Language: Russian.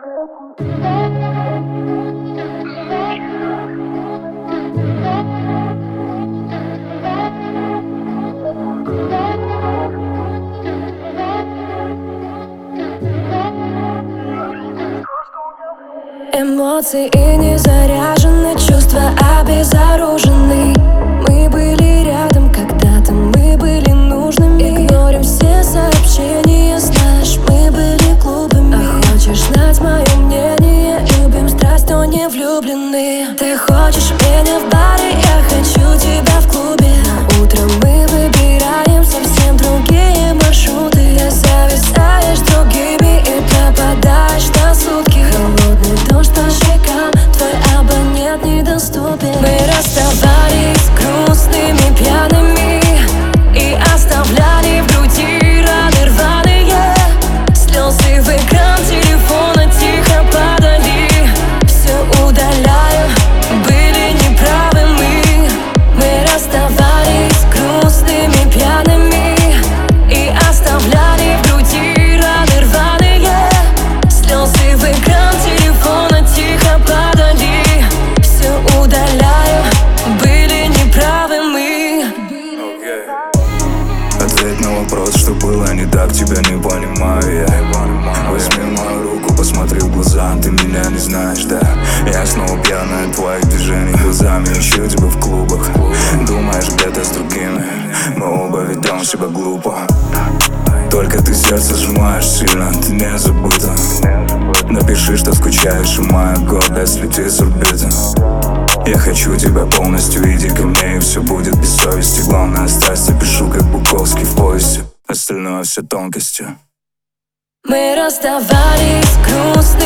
Эмоции не заряжены, чувства обезоружены. Мы были рядом когда-то, мы были нужными. Игнорим все сообщения, знаешь, мы были глупыми. А хочешь знать мое мнение? Любим страсть, но не влюблены. Ты хочешь меня в баре, я хочу тебя в клубе. На утро мы выбираем совсем другие маршруты. Ты зависаешь другими и пропадаешь на сутки. Холодный дождь по щекам, твой абонент недоступен. Мы расставались грустными, пьяными и оставляли в груди раны рваные. Слезы в экран телефона тихо падали. Все удаляю, были неправы мы. Мы расставались грустными, пьяными и оставляли в груди раны рваные. Слезы в экран телефона тихо падали. Все удаляю, были неправы мы. Ответь на вопрос, что было не так, тебя не понимаю я. Возьми мою руку, посмотри в глаза, ты меня не знаешь, да? Я снова пьяный от твоих движений глазами, ищу тебя в клубах. Думаешь, где-то с другими, мы оба ведем себя глупо. Только ты сердце сжимаешь сильно, ты не забыта. Напиши, что скучаешь, и моя гордость летит с орбиты. Я хочу тебя полностью, иди ко мне, и все будет без совести. Главное страсть, я пишу как Буковский в повести. Остальное все тонкости. Мы расставались грустно.